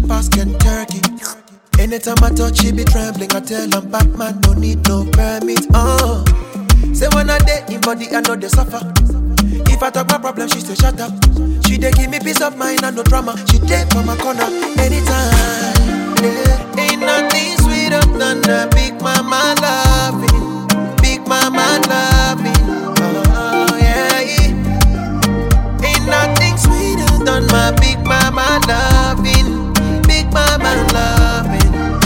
pass Kentucky. Anytime I touch, she be trembling. I tell I'm Batman, no need no permit. Say when I day in body, I know they suffer. If I talk my problem, she say shut up. She dey give me peace of mind and no drama. She dey for my corner anytime. Yeah. Ain't nothing sweeter than a big mama loving, big mama loving. Oh yeah. Ain't nothing sweeter than my big mama loving, big mama loving.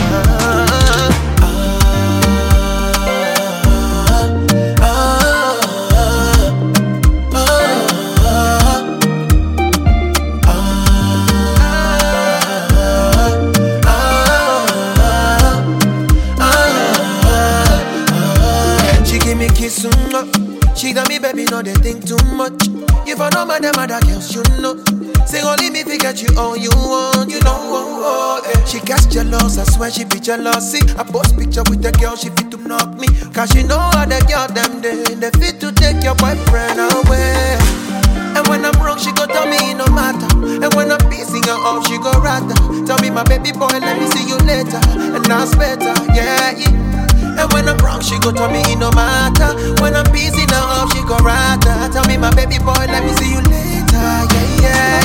She got me, baby, no they think too much. If I know my them other girls, you know. Say only me fi get you all you want, you know. Yeah. She gets jealous, I swear she be jealousy. I post picture with the girl, she fit to knock me. Cause she know how the girl them they fit to take your boyfriend away. And when I'm wrong, she go tell me it no matter. And when I'm pissing her off, she go rather tell me, my baby boy, let me see you later. And that's better, yeah. And when I'm wrong, she go tell me it no matter. When I'm busy now, she go rather tell me, my baby boy, let me see you later. Yeah.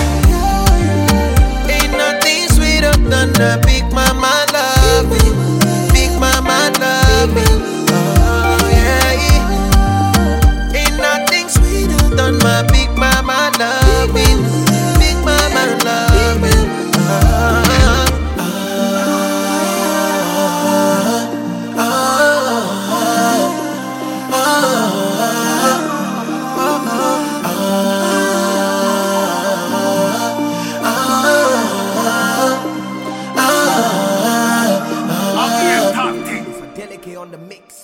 Ain't nothing sweeter than a big mama loving, big mama loving. Oh yeah. Ain't nothing sweeter than my big mama loving, big mama loving. On the mix.